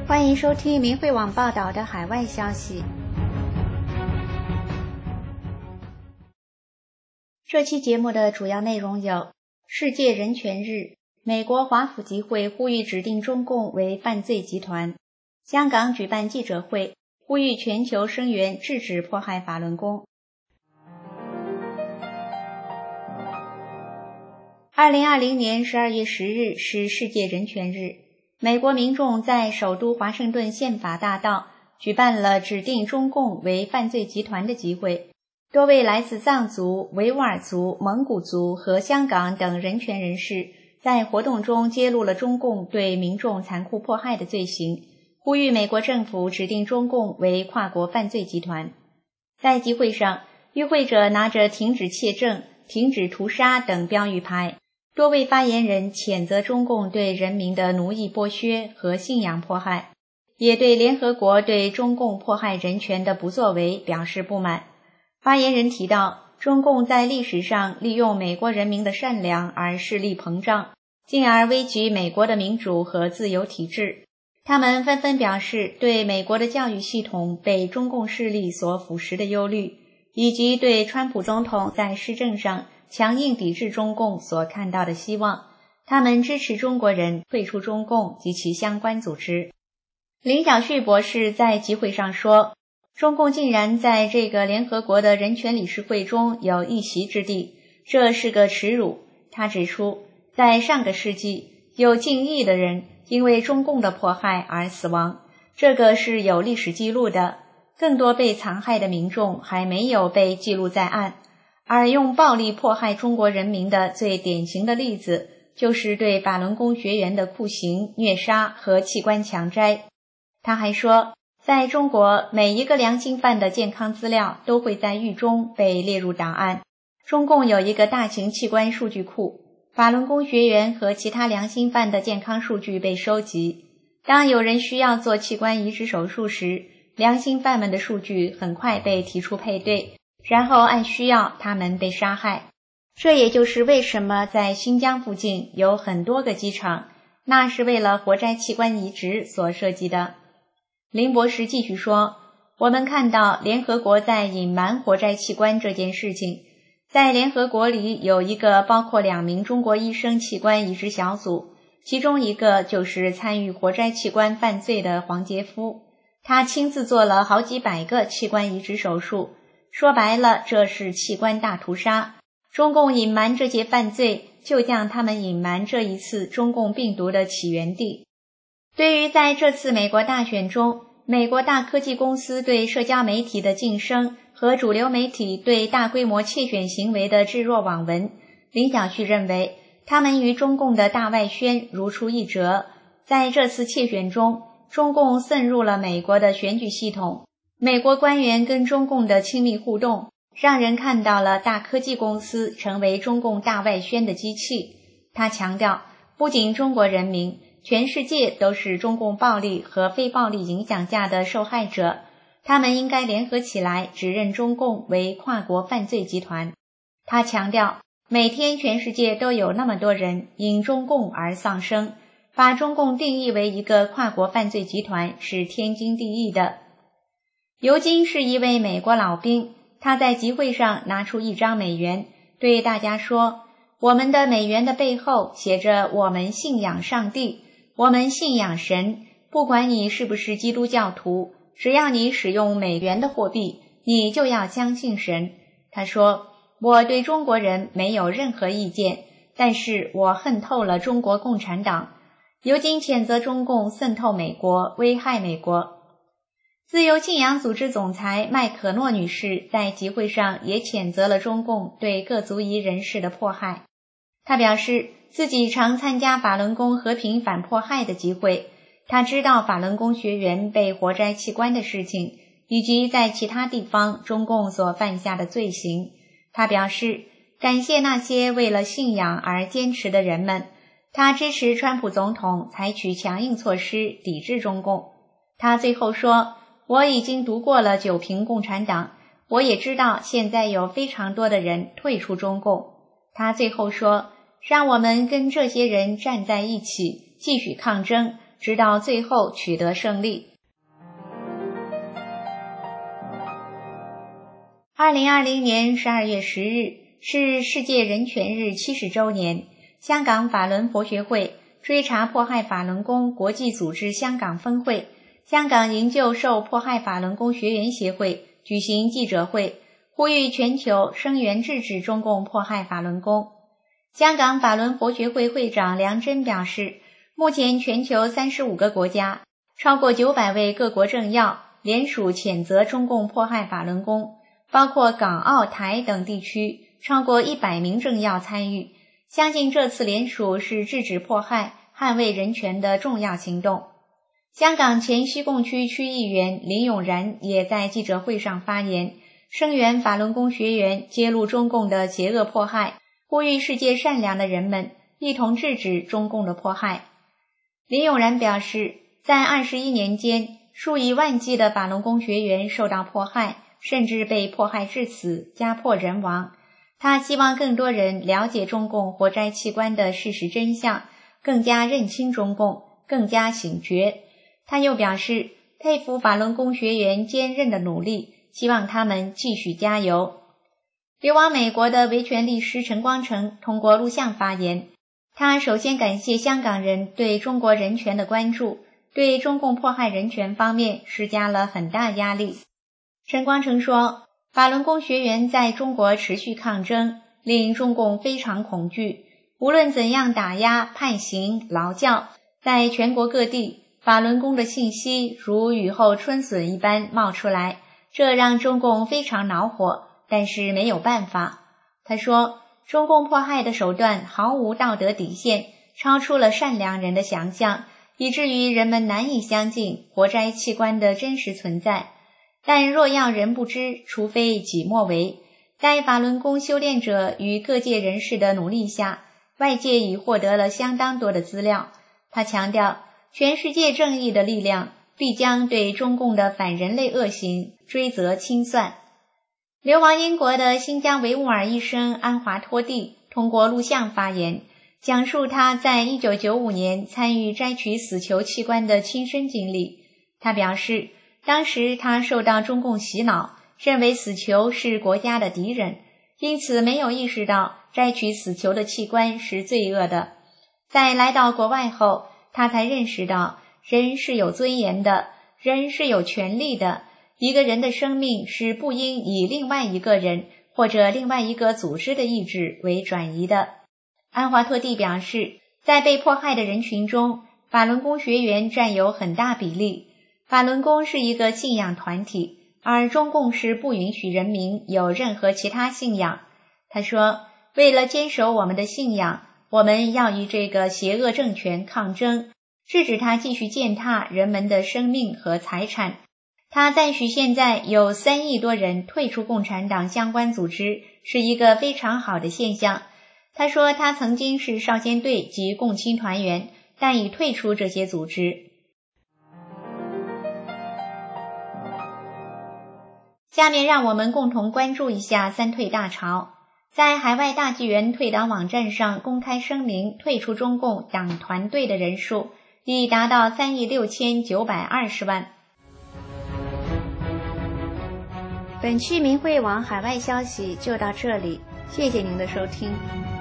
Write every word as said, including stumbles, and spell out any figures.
欢迎收听明慧网报道的海外消息。这期节目的主要内容有：世界人权日，美国华府集会呼吁指定中共为犯罪集团；香港举办记者会，呼吁全球声援制止迫害法轮功。二零二零年十二月十日是世界人权日，美国民众在首都华盛顿宪法大道举办了指定中共为犯罪集团的集会，多位来自藏族、维吾尔族、蒙古族和香港等人权人士在活动中揭露了中共对民众残酷迫害的罪行，呼吁美国政府指定中共为跨国犯罪集团。在集会上，与会者拿着停止窃政、停止屠杀等标语牌，多位发言人谴责中共对人民的奴役剥削和信仰迫害，也对联合国对中共迫害人权的不作为表示不满。发言人提到，中共在历史上利用美国人民的善良而势力膨胀，进而危及美国的民主和自由体制。他们纷纷表示对美国的教育系统被中共势力所腐蚀的忧虑，以及对川普总统在施政上强硬抵制中共所看到的希望。他们支持中国人退出中共及其相关组织。林小旭博士在集会上说，中共竟然在这个联合国的人权理事会中有一席之地，这是个耻辱。他指出，在上个世纪，有近亿的人因为中共的迫害而死亡，这个是有历史记录的。更多被残害的民众还没有被记录在案，而用暴力迫害中国人民的最典型的例子，就是对法轮功学员的酷刑、虐杀和器官强摘。他还说，在中国，每一个良心犯的健康资料都会在狱中被列入档案。中共有一个大型器官数据库，法轮功学员和其他良心犯的健康数据被收集。当有人需要做器官移植手术时，良心犯们的数据很快被提出配对，然后按需要他们被杀害。这也就是为什么在新疆附近有很多个机场，那是为了活摘器官移植所设计的。林博士继续说，我们看到联合国在隐瞒活摘器官这件事情。在联合国里有一个包括两名中国医生器官移植小组，其中一个就是参与活摘器官犯罪的黄杰夫，他亲自做了好几百个器官移植手术。说白了，这是器官大屠杀。中共隐瞒这些犯罪，就像他们隐瞒这一次中共病毒的起源地。对于在这次美国大选中，美国大科技公司对社交媒体的晋升和主流媒体对大规模窃选行为的置若罔闻，林小旭认为，他们与中共的大外宣如出一辙。在这次窃选中，中共渗入了美国的选举系统，美国官员跟中共的亲密互动，让人看到了大科技公司成为中共大外宣的机器。他强调，不仅中国人民，全世界都是中共暴力和非暴力影响下的受害者，他们应该联合起来指认中共为跨国犯罪集团。他强调，每天全世界都有那么多人因中共而丧生，把中共定义为一个跨国犯罪集团是天经地义的。尤金是一位美国老兵，他在集会上拿出一张美元，对大家说，我们的美元的背后写着我们信仰上帝，我们信仰神，不管你是不是基督教徒，只要你使用美元的货币，你就要相信神。他说，我对中国人没有任何意见，但是我恨透了中国共产党。尤金谴责中共渗透美国，危害美国。自由信仰组织总裁麦可诺女士在集会上也谴责了中共对各族裔人士的迫害。她表示，自己常参加法轮功和平反迫害的集会，她知道法轮功学员被活摘器官的事情，以及在其他地方中共所犯下的罪行。她表示，感谢那些为了信仰而坚持的人们。她支持川普总统采取强硬措施抵制中共。她最后说，我已经读过了九评共产党，我也知道现在有非常多的人退出中共。他最后说，让我们跟这些人站在一起，继续抗争， 直到最后取得胜利。二零二零年十二月十日是世界人权日七十周年，香港法轮佛学会追查迫害法轮功国际组织香港分会、香港营救受迫害法轮功学员协会举行记者会，呼吁全球声援制止中共迫害法轮功。香港法轮佛学会会长梁真表示，目前全球三十五个国家，超过九百位各国政要联署谴责中共迫害法轮功，包括港澳台等地区超过一百名政要参与，相信这次联署是制止迫害、捍卫人权的重要行动。香港前西贡区区议员林永然也在记者会上发言，声援法轮功学员揭露中共的邪恶迫害，呼吁世界善良的人们一同制止中共的迫害。林永然表示，在二十一年间，数以万计的法轮功学员受到迫害，甚至被迫害致死，家破人亡。他希望更多人了解中共活摘器官的事实真相，更加认清中共，更加醒觉。他又表示，佩服法轮功学员坚韧的努力，希望他们继续加油。流亡美国的维权律师陈光诚通过录像发言，他首先感谢香港人对中国人权的关注，对中共迫害人权方面施加了很大压力。陈光诚说，法轮功学员在中国持续抗争，令中共非常恐惧，无论怎样打压、判刑、劳教，在全国各地，法轮功的信息如雨后春笋一般冒出来，这让中共非常恼火，但是没有办法。他说，中共迫害的手段毫无道德底线，超出了善良人的想象，以至于人们难以相信活摘器官的真实存在。但若要人不知，除非己莫为。在法轮功修炼者与各界人士的努力下，外界已获得了相当多的资料。他强调，全世界正义的力量必将对中共的反人类恶行追责清算。流亡英国的新疆维吾尔医生安华托蒂通过录像发言，讲述他在一九九五年参与摘取死囚器官的亲身经历。他表示，当时他受到中共洗脑，认为死囚是国家的敌人，因此没有意识到摘取死囚的器官是罪恶的。在来到国外后，他才认识到人是有尊严的，人是有权利的，一个人的生命是不应以另外一个人或者另外一个组织的意志为转移的。安华托蒂表示，在被迫害的人群中，法轮功学员占有很大比例。法轮功是一个信仰团体，而中共是不允许人民有任何其他信仰。他说，为了坚守我们的信仰，我们要与这个邪恶政权抗争，制止它继续践踏人们的生命和财产。他赞许现在有三亿多人退出共产党相关组织，是一个非常好的现象。他说，他曾经是少先队及共青团员，但已退出这些组织。下面让我们共同关注一下三退大潮。在海外大纪元退党网站上公开声明退出中共党团队的人数已达到三亿六千九百二十万。本期明慧网海外消息就到这里，谢谢您的收听。